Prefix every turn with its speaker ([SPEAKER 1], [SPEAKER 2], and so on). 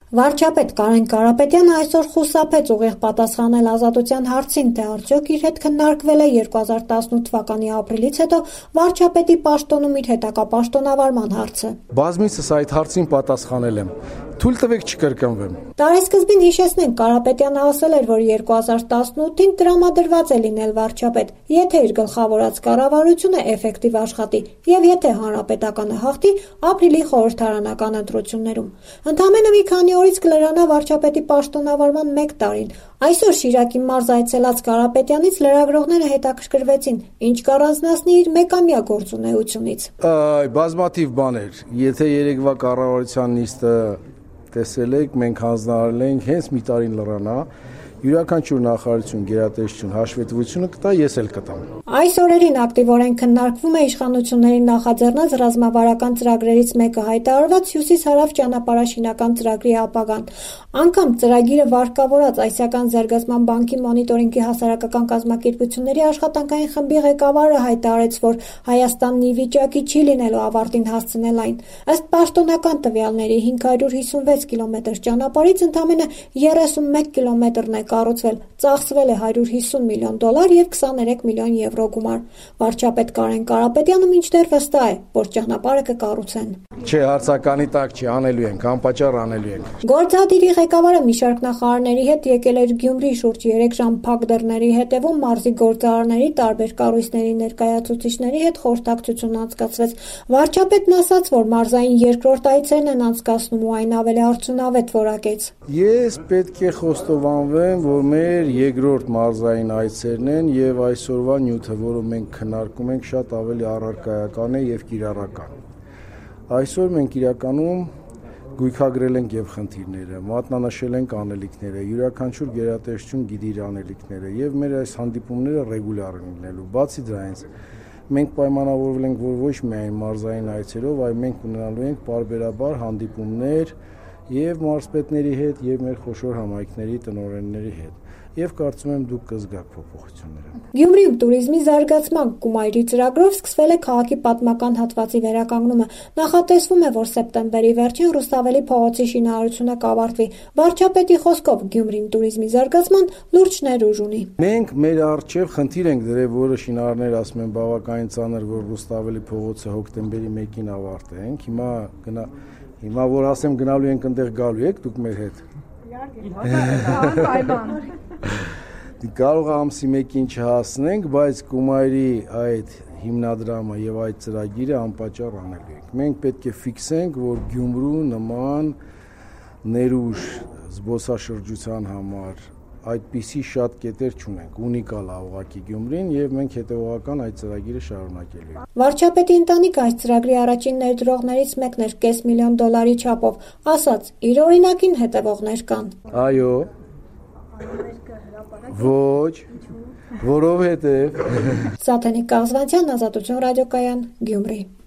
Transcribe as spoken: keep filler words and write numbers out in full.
[SPEAKER 1] Վարչապետ Կարեն Կարապետյանը այսօր խուսափեց ուղիղ պատասխանել Ազատության հարցին, թե արդյոք իր հետ քննարկվել է երկու հազար տասնութ թվականի ապրիլից հետո վարչապետի պաշտոնում իր հետագա պաշտոնավարման հարցը։
[SPEAKER 2] Բազմիցս այդ հարցին պատասխանել եմ։ Թույլ տվեք չկրկնվեմ։
[SPEAKER 1] Տարեսկզբին հիշեցնենք, Կարապետյանը ասել էր, որ երկու հազար տասնութին տրամադրված է լինել վարչապետ, եթե իր գլխավորած կառավարությունը էֆեկտիվ աշխատի եւ եթե հանրապետականը հաղթի ապրիլի խորհրդարանական ընտրություններում։ Ընդամենը մի քանի օրից կլրանա վարչապետի պաշտոնավարման մեկ տարին։ Այսօր Շիրակի մարզ այցելած Կարապետյանից լրագրողները հետաքրքրվեցին, ինչ կառանձնացնի իր մեկամյա գործունեությունից։
[SPEAKER 2] Այ բազմաթիվ բաներ։ Եթե երեկվա կառավարության նիստը տեսել եք, մենք հանձնարարել ենք հենց մի տարին լրանա, յուրաքանչյուր նախարարություն, գերատեսչություն հաշվետվությունը կտա, ես էլ կտամ։
[SPEAKER 1] Այս օրերին ակտիվորեն քննարկվում է իշխանությունների նախաձեռնած ռազմավարական ծրագրերից մեկը հայտարարված Հյուսիս-Հարավ ճանապարհաշինական ծրագրի ապագան։ Անգամ ծրագիրը վարկավորած Ասիական զարգացման բանկի մոնիտորինգի հասարակական կազմակերպությունների աշխատանքային խմբի ղեկավարը հայտարարեց, որ Հայաստանն ի վիճակի չի լինելու ավարտին հասցնել այն։ Ըստ պաշտոնական տվյալների հինգ հարյուր հիսունվեց կիլոմետր ճանապարհից ընդամենը երեսունմեկ կիլոմետրն է կառուցվել, ծախսվել է հարյուր հիսուն միլիոն դոլար եւ քսաներեք միլիոն եվրո գումար։ Վարչապետ Կարեն Կարապետյանը մինչդեռ վստահ է, որ ճանապարհը կկառուցեն։
[SPEAKER 2] Չէ, հարցականի տակ չի, անելու ենք, անպատճառ անելու ենք։
[SPEAKER 1] Գործադիրի ղեկավարը մի շարք նախարարների հետ եկել էր Գյումրի շուրջ երեք ժամ փակ դռների հետևում մարզի գործարարների, տարբեր կառույցների ներկայացուցիչների հետ խորհրդակցություն անցկացվեց։ Վարչապետն ասաց, որ մարզային երկրորդ այցերն են անցկացնում ու այն ավելի արդյունավետ որակեց։
[SPEAKER 2] Ես պետք է խոստովանվեմ, որ մեր երկրորդ մարզային այցերն են եւ այսօրվա նյութը, որը մենք քննարկում ենք, շատ ավելի առարկայական է եւ կիրառական։ Այսօր մենք իրականում գույքագրել ենք եւ խնդիրները, մատնանշել ենք անելիքները, յուրաքանչյուր գերատեսչություն գիտի իր անելիքները եւ մեր այս հանդիպումները ռեգուլյար են լինելու։ Բացի դրանից, մենք պայմանավորվել ենք, որ ոչ միայն մարզային այցերով, այլ մենք ունենալու ենք պարբերաբար հանդիպումներ եւ մարզպետների հետ եւ մեր խոշոր համայնքների տնօրենների հետ։ Եվ կարծում եմ դուք կզգաք փոփոխությունները։
[SPEAKER 1] Գյումրիում տուրիզմի զարգացման կումայրի ծրագրով սկսվել է քաղաքի պատմական հատվածի վերականգնումը։ Նախատեսվում է, որ սեպտեմբերի վերջին Ռուսթավելի փողոցի շինարարությունը կավարտվի։ Վարչապետի խոսքով Գյումրին տուրիզմի զարգացման լուրջ ներուժ ունի։
[SPEAKER 2] Մենք մեր առջև խնդիր ենք դրել, որը շինարարները ասում են բավականին ծանր, որ Ռուսթավելի փողոցը հոկտեմբերի մեկին ավարտենք։ Հիմա գնա Հիմա որ ասեմ գնալու ենք այնտեղ գալու եք դուք մեր հետ։ Կարող ամսի մեկին չհասնենք, բայց կումայրի այդ հիմնադրամը եւ այդ ծրագիրը անպատճառ անելու ենք։ Մենք պետք է ֆիքսենք, որ Գյումրու նման ներուժ զբոսաշրջության համար այդպիսի շատ կետեր չունենք, ունիկալ է ուղղակի Գյումրին եւ մենք հետեւողական այդ ծրագիրը շարունակելու ենք։
[SPEAKER 1] Վարչապետի ընտանիքը այս ծրագրի առաջին ներդրողներից մեկն էր կես միլիոն դոլարի չափով, ասաց, իր օրինակին հետևողներ կան։
[SPEAKER 2] Այո։ Ոչ, որովհետեւ
[SPEAKER 1] Սաթենիկ Կաղզվանցյան, Ազատություն ռադիոկայան, Գյումրի։